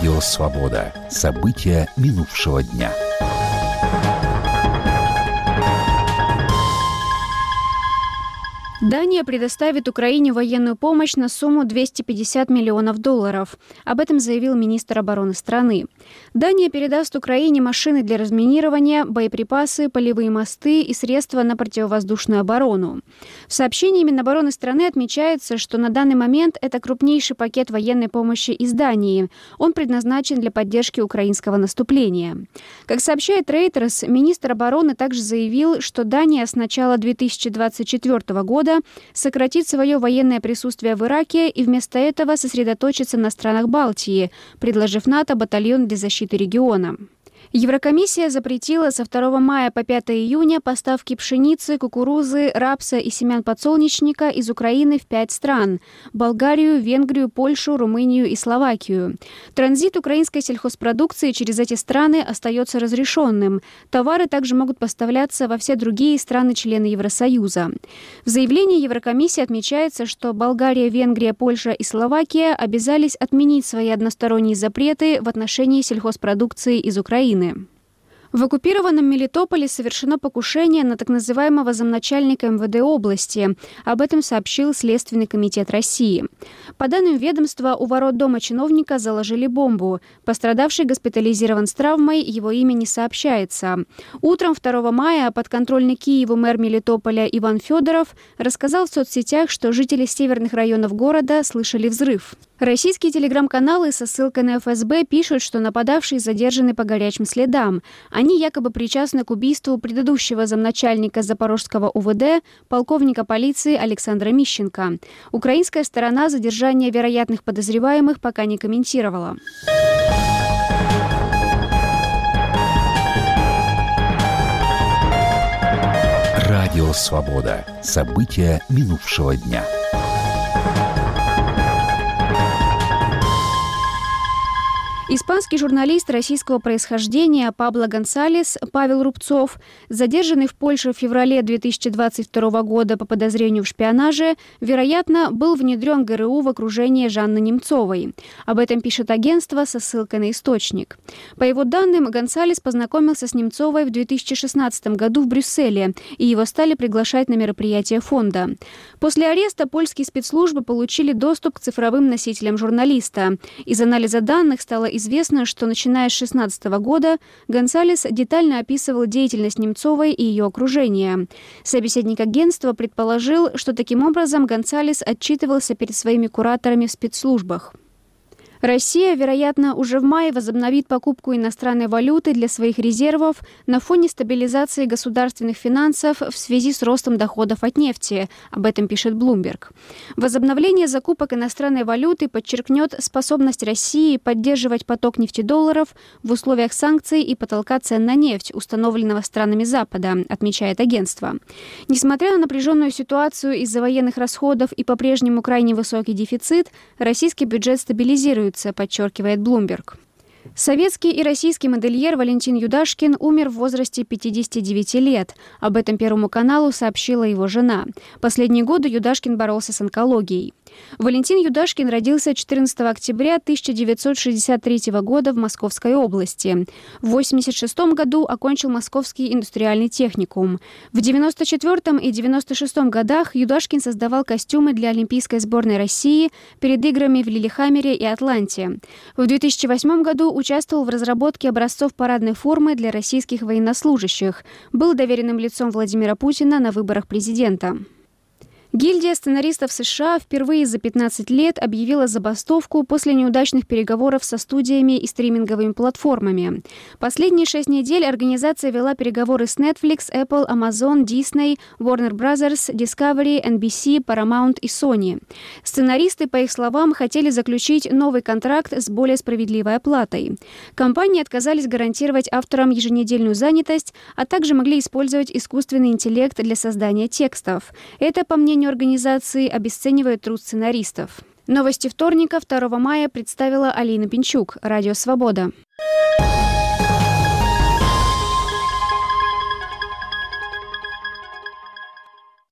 Радио «Свобода». События минувшего дня. Дания предоставит Украине военную помощь на сумму $250 миллионов. Об этом заявил министр обороны страны. Дания передаст Украине машины для разминирования, боеприпасы, полевые мосты и средства на противовоздушную оборону. В сообщении Минобороны страны отмечается, что на данный момент это крупнейший пакет военной помощи из Дании. Он предназначен для поддержки украинского наступления. Как сообщает Reuters, министр обороны также заявил, что Дания с начала 2024 года сократит свое военное присутствие в Ираке и вместо этого сосредоточится на странах Балтии, предложив НАТО батальон для защиты региона. Еврокомиссия запретила со 2 мая по 5 июня поставки пшеницы, кукурузы, рапса и семян подсолнечника из Украины в 5 стран – Болгарию, Венгрию, Польшу, Румынию и Словакию. Транзит украинской сельхозпродукции через эти страны остается разрешенным. Товары также могут поставляться во все другие страны-члены Евросоюза. В заявлении Еврокомиссии отмечается, что Болгария, Венгрия, Польша и Словакия обязались отменить свои односторонние запреты в отношении сельхозпродукции из Украины. В оккупированном Мелитополе совершено покушение на так называемого замначальника МВД области. Об этом сообщил Следственный комитет России. По данным ведомства, у ворот дома чиновника заложили бомбу. Пострадавший госпитализирован с травмой, его имя не сообщается. Утром 2 мая подконтрольный Киеву мэр Мелитополя Иван Федоров рассказал в соцсетях, что жители северных районов города слышали взрыв. Российские телеграм-каналы со ссылкой на ФСБ пишут, что нападавшие задержаны по горячим следам. Они якобы причастны к убийству предыдущего замначальника Запорожского УВД, полковника полиции Александра Мищенко. Украинская сторона задержание вероятных подозреваемых пока не комментировала. Радио «Свобода». События минувшего дня. Испанский журналист российского происхождения Пабло Гонсалес Павел Рубцов, задержанный в Польше в феврале 2022 года по подозрению в шпионаже, вероятно, был внедрен ГРУ в окружение Жанны Немцовой. Об этом пишет агентство со ссылкой на источник. По его данным, Гонсалес познакомился с Немцовой в 2016 году в Брюсселе, и его стали приглашать на мероприятия фонда. После ареста польские спецслужбы получили доступ к цифровым носителям журналиста. Из анализа данных стало известно, что начиная с 2016 года Гонсалес детально описывал деятельность Немцовой и ее окружения. Собеседник агентства предположил, что таким образом Гонсалес отчитывался перед своими кураторами в спецслужбах. Россия, вероятно, уже в мае возобновит покупку иностранной валюты для своих резервов на фоне стабилизации государственных финансов в связи с ростом доходов от нефти. Об этом пишет Bloomberg. Возобновление закупок иностранной валюты подчеркнет способность России поддерживать поток нефтедолларов в условиях санкций и потолка цен на нефть, установленного странами Запада, отмечает агентство. Несмотря на напряженную ситуацию из-за военных расходов и по-прежнему крайне высокий дефицит, российский бюджет стабилизируется, подчеркивает Bloomberg. Советский и российский модельер Валентин Юдашкин умер в возрасте 59 лет. Об этом Первому каналу сообщила его жена. Последние годы Юдашкин боролся с онкологией. Валентин Юдашкин родился 14 октября 1963 года в Московской области. В 1986 году окончил Московский индустриальный техникум. В 1994 и 1996 годах Юдашкин создавал костюмы для Олимпийской сборной России перед играми в Лиллехаммере и Атланте. В 2008 году участвовал в разработке образцов парадной формы для российских военнослужащих. Был доверенным лицом Владимира Путина на выборах президента. Гильдия сценаристов США впервые за 15 лет объявила забастовку после неудачных переговоров со студиями и стриминговыми платформами. Последние 6 недель организация вела переговоры с Netflix, Apple, Amazon, Disney, Warner Bros., Discovery, NBC, Paramount и Sony. Сценаристы, по их словам, хотели заключить новый контракт с более справедливой оплатой. Компании отказались гарантировать авторам еженедельную занятость, а также могли использовать искусственный интеллект для создания текстов. Это, по мнению организации, обесценивает труд сценаристов. Новости вторника, 2 мая, представила Алина Пинчук. Радио «Свобода».